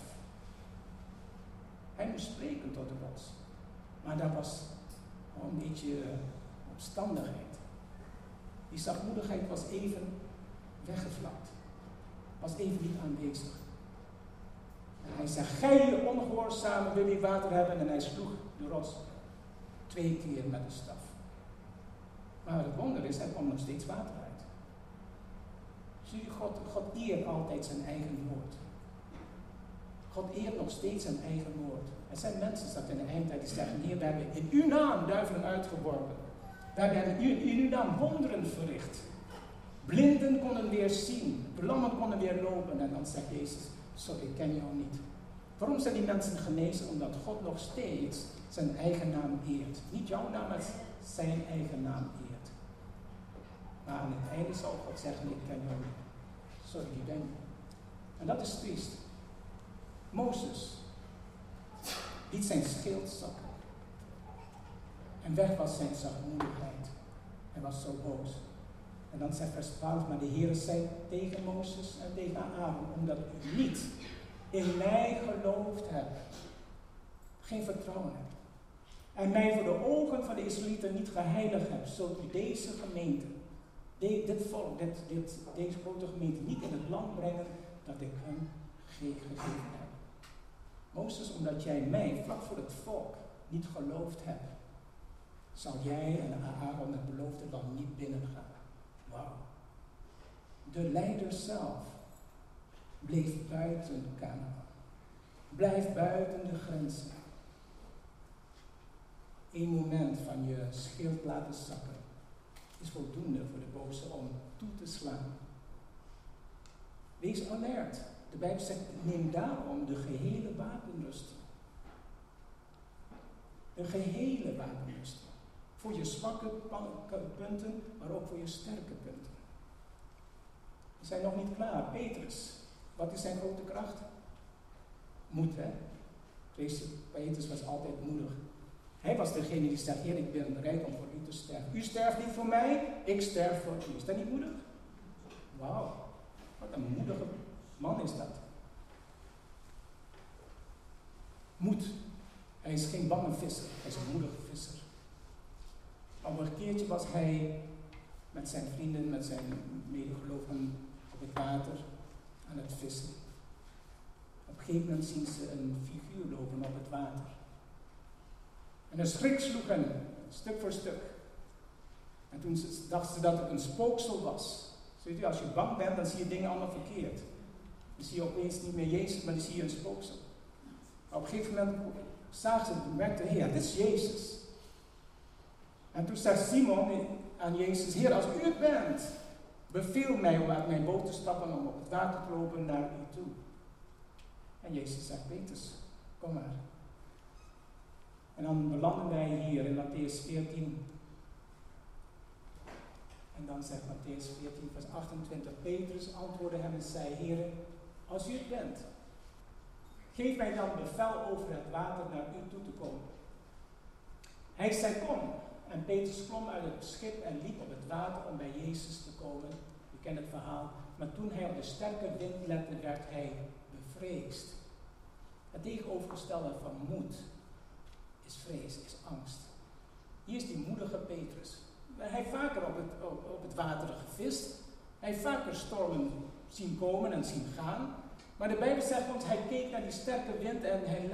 [SPEAKER 1] Hij moest spreken tot de rots. Maar dat was een beetje omstandigheid. Die zachtmoedigheid was even weggevlakt. Was even niet aanwezig. En hij zegt, gij ongehoorzamen wil ik water hebben. En hij sloeg de rots 2 keer met de staf. Maar het wonder is, er kwam nog steeds water uit. Zie je, God eert altijd zijn eigen woord. God eert nog steeds zijn eigen woord. Er zijn mensen dat in de eindtijd die zeggen, Heer, we hebben in uw naam duivelen uitgeworpen. We hebben in uw naam wonderen verricht. Blinden konden weer zien. Lammen konden weer lopen. En dan zegt Jezus, sorry, ik ken jou niet. Waarom zijn die mensen genezen? Omdat God nog steeds zijn eigen naam eert. Niet jouw naam, maar zijn eigen naam eert. Maar aan het einde zal God zeggen, ik ken jou niet. Sorry, die ben je. En dat is triest. Mozes liet zijn schild zakken. En weg was zijn zachtmoedigheid. Hij was zo boos. En dan zegt vers 12, maar de Heer zei tegen Mozes en tegen Aaron, omdat u niet in mij geloofd hebt, geen vertrouwen hebt, en mij voor de ogen van de Israëlieten niet geheiligd hebt, zult u deze gemeente, dit volk, deze grote gemeente niet in het land brengen dat ik hun gegeven heb. Mozes, omdat jij mij vlak voor het volk niet geloofd hebt, zal jij en Aaron het beloofde land niet binnengaan. Wauw. De leider zelf bleef buiten Kanaan. Blijf buiten de grenzen. Eén moment van je schild laten zakken is voldoende voor de boze om toe te slaan. Wees alert. De Bijbel zegt, neem daarom de gehele wapenrusting. De gehele wapenrusting. Voor je zwakke punten, maar ook voor je sterke punten. We zijn nog niet klaar. Petrus, wat is zijn grote kracht? Moed, hè? Petrus was altijd moedig. Hij was degene die zei, Heer, ik ben bereid om voor u te sterven. U sterft niet voor mij, ik sterf voor u. Is dat niet moedig? Wauw, wat een moedige man is dat. Moed. Hij is geen bange visser, hij is een moedige visser. Op een keertje was hij met zijn vrienden, met zijn medegelovigen op het water aan het vissen. Op een gegeven moment zien ze een figuur lopen op het water. En een schrik sloeg hen, stuk voor stuk. En toen dachten ze dat het een spooksel was. Ziet u, als je bang bent, dan zie je dingen allemaal verkeerd. Dan zie je opeens niet meer Jezus, maar dan zie je een spooksel. Maar op een gegeven moment zagen ze, merkten, Heer, dit is Jezus. En toen zei Simon aan Jezus, Heer, als u het bent, beveel mij om uit mijn boot te stappen, om op het water te lopen naar u toe. En Jezus zegt, Petrus, kom maar. En dan belanden wij hier in Mattheüs 14. En dan zegt Mattheüs 14, vers 28, Petrus antwoordde hem en zei, Heer, als u het bent, geef mij dan bevel over het water naar u toe te komen. Hij zei, kom. En Petrus klom uit het schip en liep op het water om bij Jezus te komen. U kent het verhaal. Maar toen hij op de sterke wind lette, werd hij bevreesd. Het tegenovergestelde van moed is vrees, is angst. Hier is die moedige Petrus. Hij heeft vaker op het water gevist. Hij heeft vaker stormen zien komen en zien gaan. Maar de Bijbel zegt ons, hij keek naar die sterke wind en hij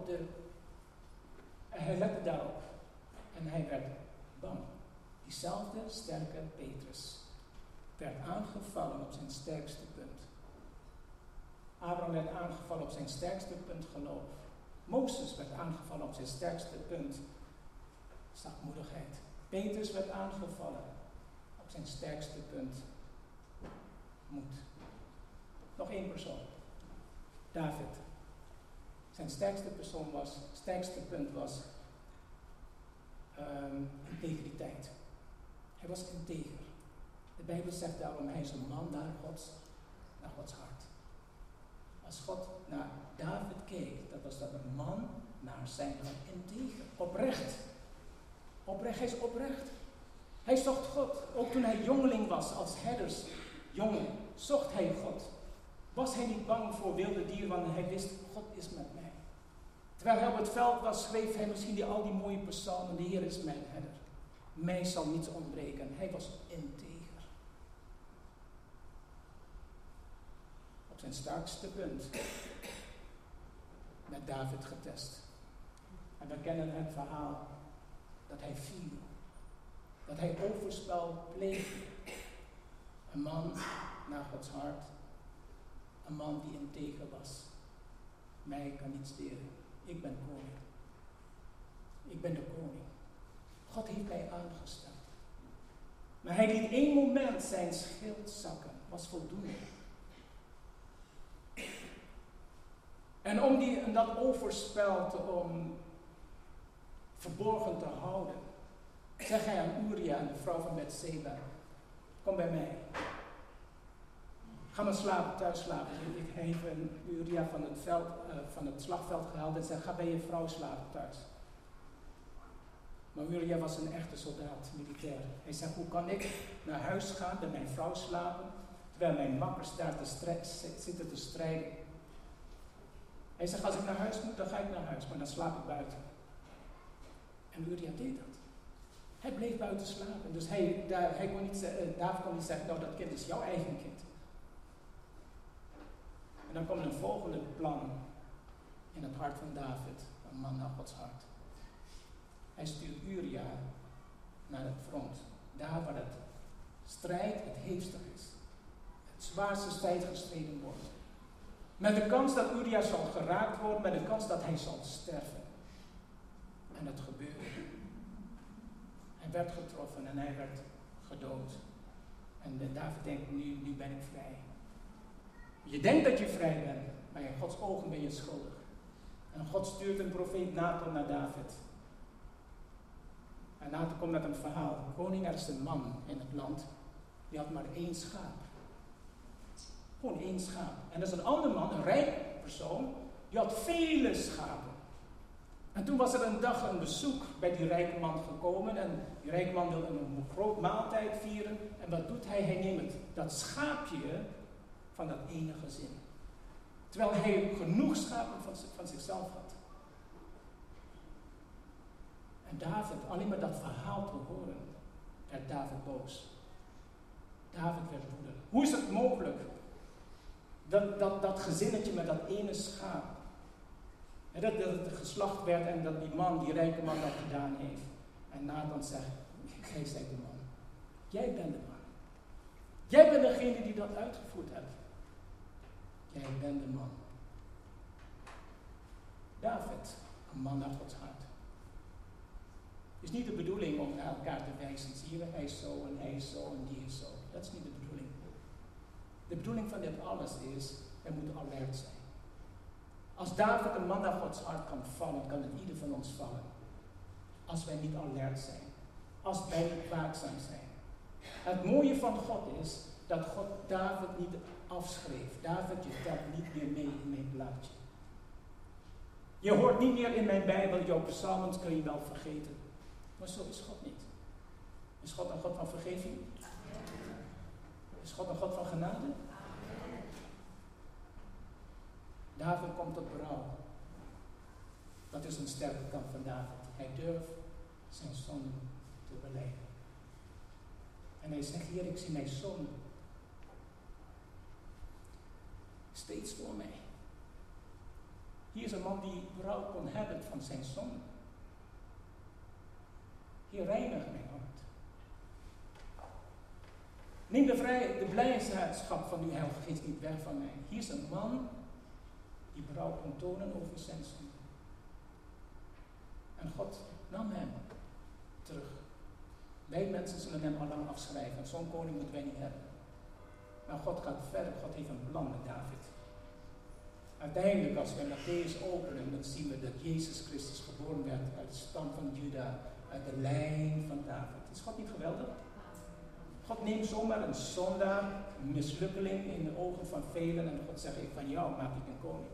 [SPEAKER 1] lette daarop. En hij werd bang. Diezelfde sterke Petrus werd aangevallen op zijn sterkste punt. Abraham werd aangevallen op zijn sterkste punt geloof. Mozes werd aangevallen op zijn sterkste punt zachtmoedigheid. Petrus werd aangevallen op zijn sterkste punt moed. Nog één persoon. David. Zijn sterkste punt was integriteit. Hij was integer. De Bijbel zegt daarom, hij is een man naar Gods hart. Als God naar David keek, dat was dat een man naar zijn hart. Integer. Oprecht. Hij is oprecht. Hij zocht God. Ook toen hij jongeling was, als herdersjongen, zocht hij God. Was hij niet bang voor wilde dieren, want hij wist, God is met mij. Terwijl hij op het veld was, schreef hij misschien al die mooie psalmen, de Heer is mijn herder. Mij zal niets ontbreken. Hij was integer. Op zijn sterkste punt werd David getest. En we kennen het verhaal dat hij viel. Dat hij overspel pleegde. Een man naar Gods hart. Een man die integer was. Mij kan niet stelen. Ik ben koning. Ik ben de koning. God heeft mij aangesteld. Maar hij liet één moment zijn schild zakken. Was voldoende. En om dat overspel verborgen te houden, zegt hij aan Uria, de vrouw van Bethseba, kom bij mij. Ga maar slapen, thuis slapen. Hij heeft Uria van het slagveld gehaald en zei, ga bij je vrouw slapen thuis. Maar Uria was een echte soldaat, militair. Hij zei, hoe kan ik naar huis gaan, bij mijn vrouw slapen, terwijl mijn makkers daar zitten te strijden. Hij zegt, als ik naar huis moet, dan ga ik naar huis, maar dan slaap ik buiten. En Uria deed dat. Hij bleef buiten slapen. Dus David kon niet zeggen, nou dat kind is jouw eigen kind. En dan komt een volgende plan in het hart van David, een man naar Gods hart. Hij stuurt Uria naar het front, daar waar het strijd het hevigst is. Het zwaarste strijd gestreden wordt. Met de kans dat Uria zal geraakt worden, met de kans dat hij zal sterven. En het gebeurde. Hij werd getroffen en hij werd gedood. En David denkt, nu ben ik vrij. Je denkt dat je vrij bent, maar in Gods ogen ben je schuldig. En God stuurt een profeet Nathan naar David. En Nathan komt met een verhaal. Koning, er is een man in het land, die had maar 1 schaap. Gewoon 1 schaap. En er is een ander man, een rijk persoon, die had vele schapen. En toen was er een dag een bezoek bij die rijke man gekomen. En die rijke man wilde een groot maaltijd vieren. En wat doet hij? Hij neemt dat schaapje van dat ene gezin. Terwijl hij genoeg schapen van zichzelf had. En David, alleen maar dat verhaal te horen, werd David boos. David werd woedend. Hoe is het mogelijk dat gezinnetje met dat ene schaap, dat het geslacht werd en dat die rijke man dat gedaan heeft. En Nathan zegt, jij bent de man. Jij bent de man. Jij bent degene die dat uitgevoerd hebt. Jij bent de man. David, een man naar Gods hart. Het is niet de bedoeling om naar elkaar te wijzen. Zie je, hij is zo en hij is zo en die is zo. Dat is niet de bedoeling. De bedoeling van dit alles is, wij moeten alert zijn. Als David een man naar Gods hart kan vallen, kan het ieder van ons vallen. Als wij niet alert zijn. Als wij niet waakzaam zijn. Het mooie van God is dat God David niet afschreef. David, je telt niet meer mee in mijn blaadje. Je hoort niet meer in mijn Bijbel, jouw psalmen kun je wel vergeten. Maar zo is God niet. Is God een God van vergeving? Is God een God van genade? David komt tot berouw. Dat is een sterke kant van David. Hij durft zijn zonde te belijden. En hij zegt, Heer, ik zie mijn zonde steeds voor mij. Hier is een man die berouw kon hebben van zijn zonde. Heer, reinig mijn hart. Neem de blijdschap van uw Heilige Geest niet weg van mij. Hier is een man die berouw kon tonen over zijn zonde. En God nam hem terug. Wij mensen zullen hem al lang afschrijven. Zo'n koning moeten wij niet hebben. Maar God gaat verder. God heeft een plan met David. Uiteindelijk, als we Mattheüs openen, dan zien we dat Jezus Christus geboren werd uit de stam van Juda, uit de lijn van David. Is God niet geweldig? God neemt zomaar een zondaar, een mislukkeling in de ogen van velen en God zegt, van jou maak ik een koning.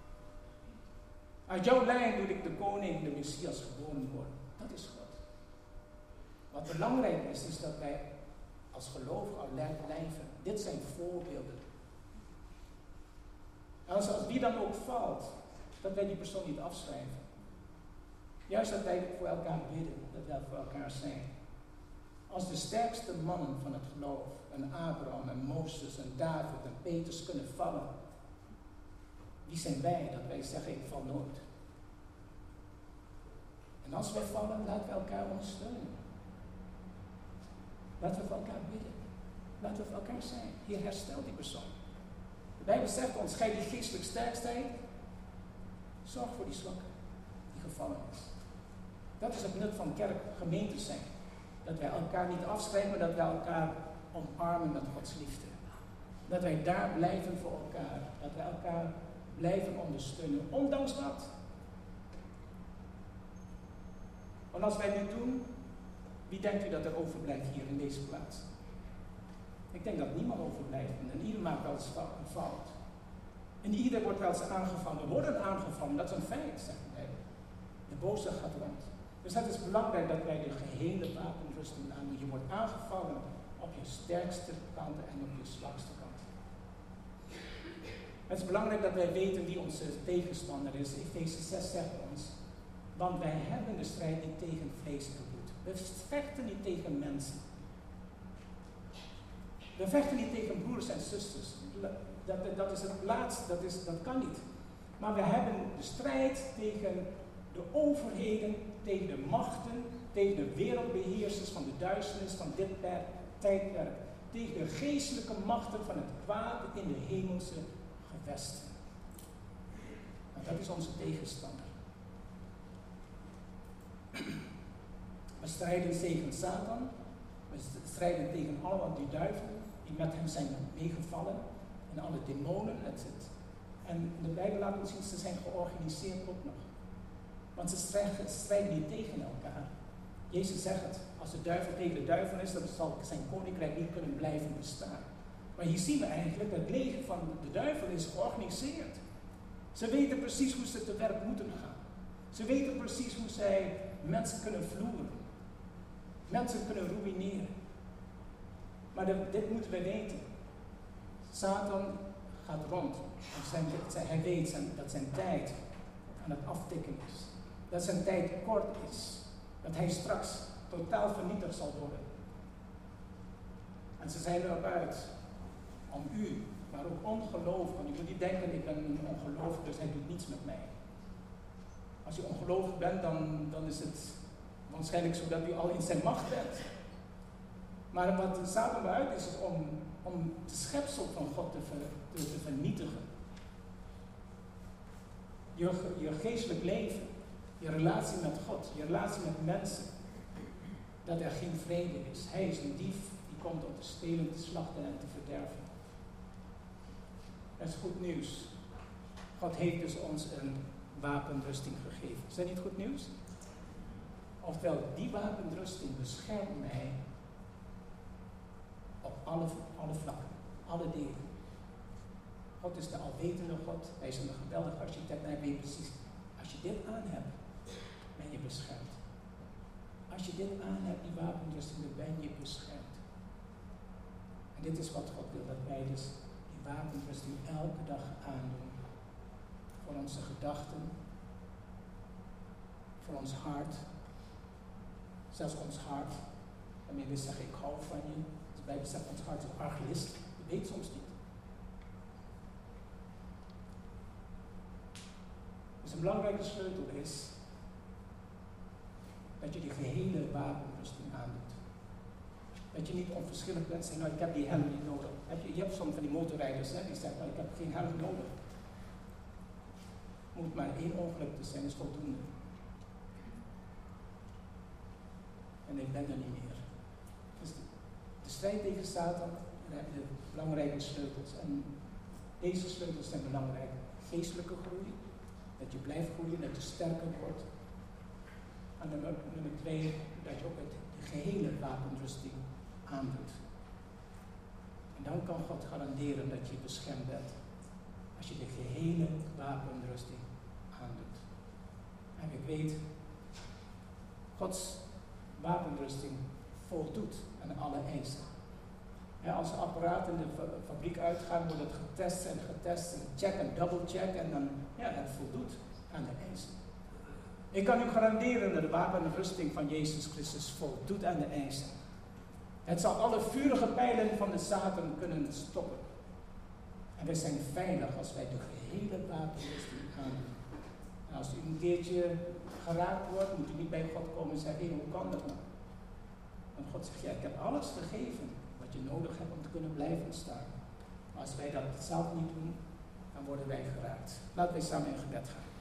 [SPEAKER 1] Uit jouw lijn doe ik de koning, de Messias geboren worden. Dat is God. Wat belangrijk is, is dat wij als gelovigen alert blijven. Dit zijn voorbeelden. Als wie dan ook valt, dat wij die persoon niet afschrijven. Juist dat wij voor elkaar bidden, dat wij voor elkaar zijn. Als de sterkste mannen van het geloof, een Abraham, een Mozes, een David, een Petrus kunnen vallen, wie zijn wij dat wij zeggen, ik val nooit. En als wij vallen, laten we elkaar ondersteunen. Laten we voor elkaar bidden. Laten we voor elkaar zijn. Heer, herstel die persoon. De Bijbel zegt ons, gij die geestelijk sterk zijt, zorg voor die zwakke die gevallen is. Dat is het nut van kerk, gemeente zijn. Dat wij elkaar niet afschrijven, maar dat wij elkaar omarmen met Gods liefde. Dat wij daar blijven voor elkaar. Dat wij elkaar blijven ondersteunen, ondanks wat. Want als wij dit doen, wie denkt u dat er overblijft hier in deze plaats? Ik denk dat niemand overblijft en ieder maakt wel eens een fout. En ieder wordt wel eens aangevallen. We worden aangevallen, dat is een feit, zegt de Bijbel. De boze gaat rond. Dus het is belangrijk dat wij de gehele wapenrusting aandoen. Je wordt aangevallen op je sterkste kant en op je zwakste kant. Het is belangrijk dat wij weten wie onze tegenstander is. Efeze 6 zegt ons, Want wij hebben de strijd niet tegen vlees en bloed. We vechten niet tegen mensen. We vechten niet tegen broers en zusters. Dat is het laatste, dat kan niet. Maar we hebben de strijd tegen de overheden, tegen de machten, tegen de wereldbeheersers van de duisternis van dit tijdperk. Tegen de geestelijke machten van het kwaad in de hemelse gewesten. En dat is onze tegenstander. We strijden tegen Satan. We strijden tegen alle die duivelen die met hem zijn meegevallen. En alle demonen. En de Bijbel laat ons zien, ze zijn georganiseerd ook nog. Want ze strijden niet tegen elkaar. Jezus zegt het, als de duivel tegen de duivel is, dan zal zijn koninkrijk niet kunnen blijven bestaan. Maar hier zien we eigenlijk, dat het leger van de duivel is georganiseerd. Ze weten precies hoe ze te werk moeten gaan. Ze weten precies hoe zij mensen kunnen vloeren. Mensen kunnen ruïneren. Maar dit moeten we weten. Satan gaat rond. Hij weet dat zijn tijd aan het aftikken is. Dat zijn tijd kort is. Dat hij straks totaal vernietigd zal worden. En ze zijn erop uit om u, maar ook ongelovig. Want u moet niet denken, ik ben een ongelovig, dus hij doet niets met mij. Als u ongelovig bent, dan is het waarschijnlijk zo dat u al in zijn macht bent. Maar wat Satan eruit is om het schepsel van God te vernietigen. Je geestelijk leven, je relatie met God, je relatie met mensen. Dat er geen vrede is. Hij is een dief die komt om te stelen, te slachten en te verderven. Dat is goed nieuws. God heeft dus ons een wapenrusting gegeven. Is dat niet goed nieuws? Oftewel, die wapenrusting beschermt mij op alle vlakken, alle delen. God is de alwetende God, hij is een geweldige architect en hij weet precies, als je dit aan hebt, ben je beschermd. Als je dit aan hebt, die wapenrusting, dan ben je beschermd. En dit is wat God wil, dat wij dus die wapenrusting elke dag aandoen. Voor onze gedachten, voor ons hart, zelfs ons hart. Daarmee wil zeggen, ik hou van je. De Bijbel zegt, ons hart is arglist. Je weet soms niet. Dus een belangrijke sleutel is dat je die gehele wapenrusting aandoet. Dat je niet onverschillig bent en zegt, nou ik heb die helm niet nodig. Je hebt soms van die motorrijders die zeggen, nou ik heb geen helm nodig. Moet maar één ongeluk te zijn, is voldoende. En ik ben er niet meer. Dus de strijd tegen Satan, daar heb je de belangrijke sleutels. En deze sleutels zijn belangrijk. Geestelijke groei, dat je blijft groeien, dat je sterker wordt. En nummer 2, dat je ook de gehele wapenrusting aandoet. En dan kan God garanderen dat je beschermd bent. Als je de gehele wapenrusting aandoet. En ik weet, Gods wapenrusting voldoet aan alle eisen. Als een apparaat in de fabriek uitgaat, wordt het getest en check en double check en dan, het voldoet aan de eisen. Ik kan u garanderen dat de wapenrusting van Jezus Christus voldoet aan de eisen. Het zal alle vurige pijlen van de Satan kunnen stoppen. En wij zijn veilig als wij de gehele wapenrusting aandoen. En als u een keertje geraakt wordt, moet u niet bij God komen en zeggen, hoe kan dat nou? Want God zegt, ja, ik heb alles gegeven wat je nodig hebt om te kunnen blijven staan. Maar als wij dat zelf niet doen, dan worden wij geraakt. Laten wij samen in gebed gaan.